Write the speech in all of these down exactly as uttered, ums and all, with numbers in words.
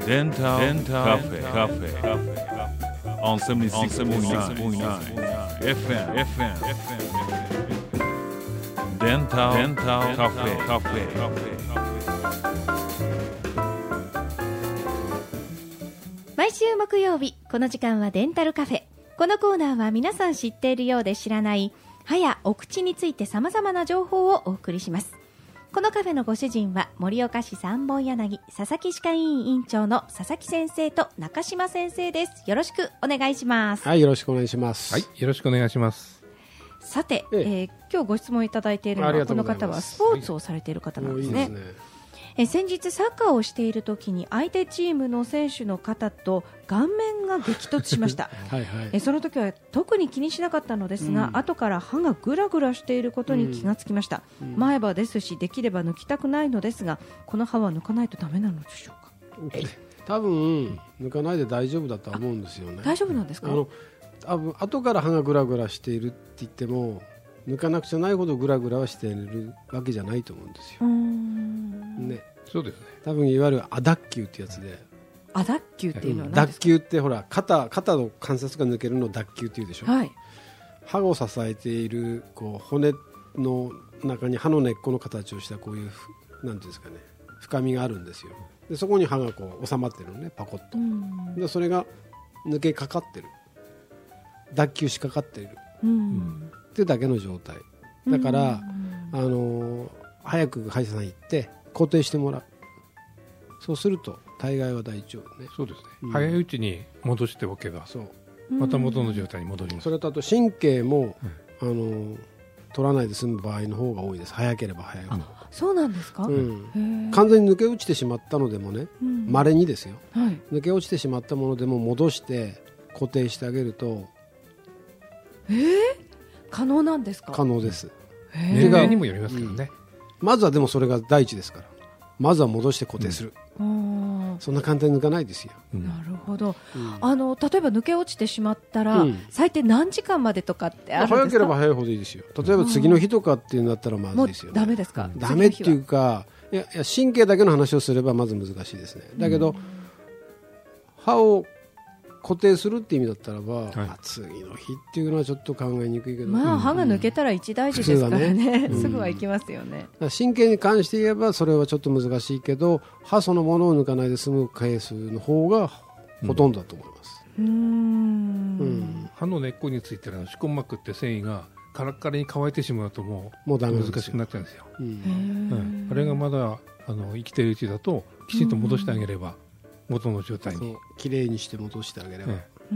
デンタルカフェカフェ on セブンティーシックポイントナイン エフエム エフエム デンタルカフェカフェ毎週木曜日この時間はデンタルカフェ。このコーナーは皆さん知っているようで知らない歯やお口について様々な情報をお送りします。このカフェのご主人は盛岡市三本柳佐々木歯科医院院長の佐々木先生と中島先生です。よろしくお願いします。 はい、よろしくお願いします。 はい、よろしくお願いします。 さて、 えええー、今日ご質問いただいているのはこの方はスポーツをされている方なんですね。 いいですね。 え先日サッカーをしている時に相手チームの選手の方と顔面が激突しましたはいはい。 えその時は特に気にしなかったのですが、 うん、 後から歯がぐらぐらしていることに気がつきました、うん、前歯ですしできれば抜きたくないのですがこの歯は抜かないとダメなのでしょうか。 多分抜かないで大丈夫だとは思うんですよね。 大丈夫なんですか。 あの多分後から歯がぐらぐらしているって言っても抜かなくちゃないほどぐらぐらはしているわけじゃないと思うんですよ。 うーん、 ね、 そうですね。 多分いわゆる亜脱臼ってやつで、 亜脱臼っていうのは何ですか。 脱臼ってほら 肩, 肩の関節が抜けるのを脱臼っていうでしょ、 はい、 歯を支えているこう骨の中に歯の根っこの形をしたこういうなんていうんですかね、深みがあるんですよ。でそこに歯がこう収まってるのね、パコッと。でそれが抜けかかってる、脱臼しかかっているってだけの状態だから、あの早く歯医者さん行って固定してもらう。そうすると大概は大丈夫ね。 そうですね、 うん、 早いうちに戻しておけばそうまた元の状態に戻ります。 それとあと神経も、うん、あの取らないで済む場合の方が多いです。早ければ早いほど。 そうなんですか、 うん、完全に抜け落ちてしまったのでもね、稀、うん、にですよ、はい、抜け落ちてしまったものでも戻して固定してあげると、 えー、可能なんですか。 可能です。 年齢にもよりますけどね、 うん、まずはでもそれが第一ですから、まずは戻して固定する、うん、そんな簡単に抜かないですよ、 うん、なるほど、うん、あの例えば抜け落ちてしまったら、うん、最低何時間までとかってあるんですか。 早ければ早いほどいいですよ。例えば次の日とかっていうんだったらまずいですよね。 もうダメですか、 うん、ダメっていうか、いやいや神経だけの話をすればまず難しいですね。だけど、うん、歯を固定するって意味だったらば、はい、まあ、次の日っていうのはちょっと考えにくいけど、 まあ、歯が抜けたら一大事ですからね、うん、すぐは行きますよね。 だから神経に関して言えばそれはちょっと難しいけど、歯そのものを抜かないで済むケースの方がほとんどだと思います。 うん、うん、 歯の根っこについてる歯根膜って繊維がカラッカラに乾いてしまうともう、もう難しくなっちゃうんですよ、うんうん、あれがまだあの生きているうちだときちんと戻してあげれば元の状態にきれいにして戻してあげれば、うん、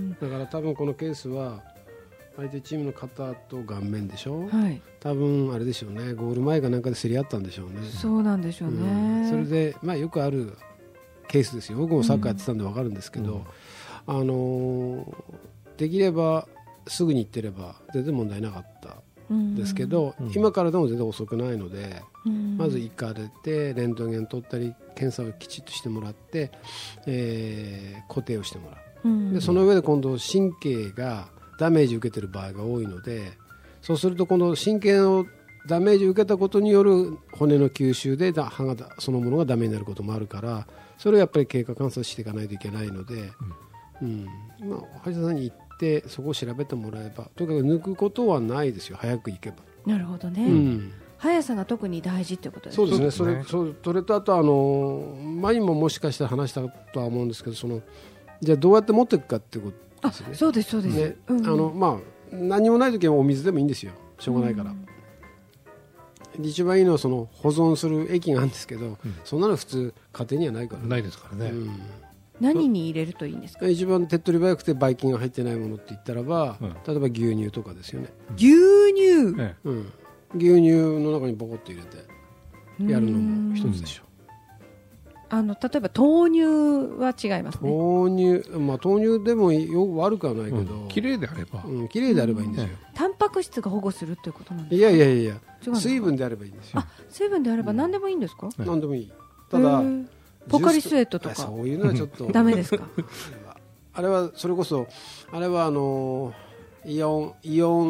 だから多分このケースは相手チームの肩と顔面でしょ、はい、多分あれでしょうね、ゴール前かなんかで競り合ったんでしょうね。 そうなんでしょうね、うん、 それで、まあ、よくあるケースですよ。僕もサッカーやってたんで分かるんですけど、うん、あのー、できればすぐに行ってれば全然問題なかったですけど、うん、今からでも全然遅くないので、うん、まず行かれてレントゲン取ったり検査をきちっとしてもらって、えー、固定をしてもらう、うん、でその上で今度神経がダメージを受けている場合が多いので、そうすると今度神経のダメージを受けたことによる骨の吸収で歯がそのものがダメになることもあるから、それをやっぱり経過観察していかないといけないので、うんうん、まあ、歯医者さんに行ってそこを調べてもらえば、とにかく抜くことはないですよ、早く行けば。 なるほどね、うん、速さが特に大事ってことですね。 そうですね、それ、それ、それとあとあの前にももしかしたら話したとは思うんですけど、そのじゃあどうやって持っていくかってことですね。 あ、そうですそうです、ね、 うん、あのまあ、何もないときはお水でもいいんですよ、しょうがないから、うん、一番いいのはその保存する液があるんですけど、うん、そんなの普通家庭にはないから、ね、 ないですからね、うん、 何に入れるといいんですか。 一番手っ取り早くてばい菌が入ってないものって言ったらば、うん、例えば牛乳とかですよね。 牛乳、 ええ、うん、牛乳の中にボコッと入れてやるのも一つでしょう。 あの例えば豆乳は違いますね。 豆乳、まあ、豆乳でもよ悪くはないけど、うん、 きれいであれば、 うん、きれいであればいいんですよ、うん、 タンパク質が保護するっていうことなんですか。 いやいやいや、水分であればいいんですよ。 あ、水分であれば何でもいいんですか、 うん、何でもいい。ただポカリスエットとかそういうのはちょっとダメですか。 あれはそれこそあれはあのイオンイオン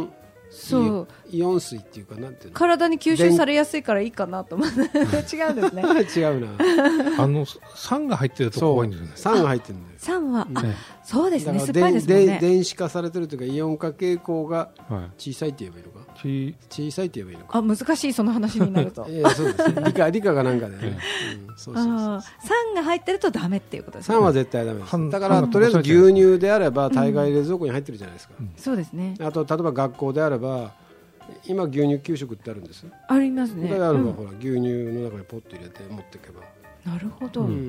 そうイオン水っていうかなんていうの、 体に吸収されやすいからいいかなと思って違うんですね違うなあの酸が入ってると怖いんですよね。 酸が入ってるんだよ。 酸は、 うんあ、そうですね、 だから酸っぱいですもんね。 電子化されてるというかイオン化傾向が小さいって言えばいいのか、 はい、 小さいって言えばいいのか。 あ、難しいその話になるとえー、そうです理科理科がなんかでね、うん、そうそうそうあ、酸が入ってるとダメっていうことですね。 酸は絶対ダメです。だからとりあえず牛乳であれば大概冷蔵庫に入ってるじゃないですか、 うん、そうですね。 あと例えば学校であれば今牛乳給食ってあるんです。 ありますね。 だからあれば、 うん、 ほら牛乳の中にポッと入れて持っていけば。 なるほど、うん、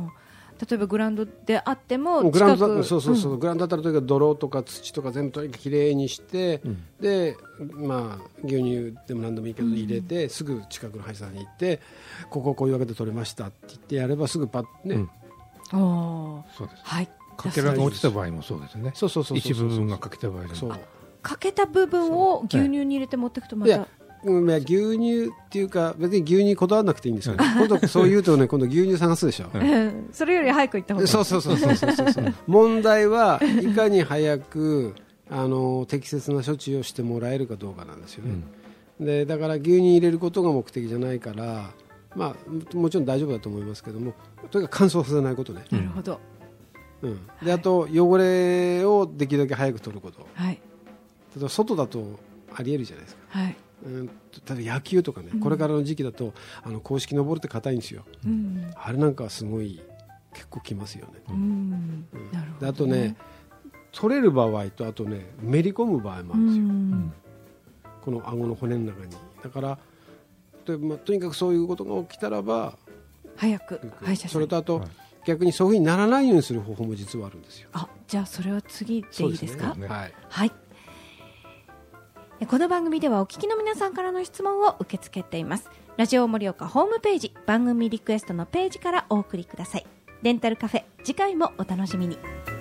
例えばグラウンドであってもグラウンド、そうそうそう、うん、グラウンドだったらとにかく泥とか土とか全部とにかくきれいにして、うん、でまあ牛乳でも何でもいいけど入れて、うん、すぐ近くの歯医者さんに行ってこここういうわけで取れましたって言ってやればすぐパッね、うん、 あ、 そうです、 はい、 かけらが落ちた場合もそうですね。そうそうそうそう、一部分がかけた場合でも、 そうかけた部分を牛乳に入れて持っていくとまた、いや、 うん、牛乳っていうか別に牛乳にこだわらなくていいんですよ、ね、今度そう言うとね今度牛乳探すでしょそれより早く行った方がいい。 そうそうそうそうそうそう問題はいかに早くあの適切な処置をしてもらえるかどうかなんですよね、うん、でだから牛乳入れることが目的じゃないから、まあ、もちろん大丈夫だと思いますけどもとにかく乾燥させないことね。 なるほど、 うん、であと汚れをできるだけ早く取ること、 はい、 例えば外だとありえるじゃないですか、 はい、 うん、例えば野球とかね、うん、これからの時期だとあの公式のボールって硬いんですよ、うん、あれなんかはすごい結構きますよね、うんうん、なるほどね。であとね取れる場合とあとねめり込む場合もあるんですよ、うん、この顎の骨の中に。だからと、まあ、とにかくそういうことが起きたらば早く歯医者さんに。 それとあと、はい、逆にそういうふうにならないようにする方法も実はあるんですよ。 あ、じゃあそれは次でいいですか。 そうですね、はい、 はい。この番組ではお聞きの皆さんからの質問を受け付けています。ラジオ盛岡ホームページ番組リクエストのページからお送りください。デンタルカフェ、次回もお楽しみに。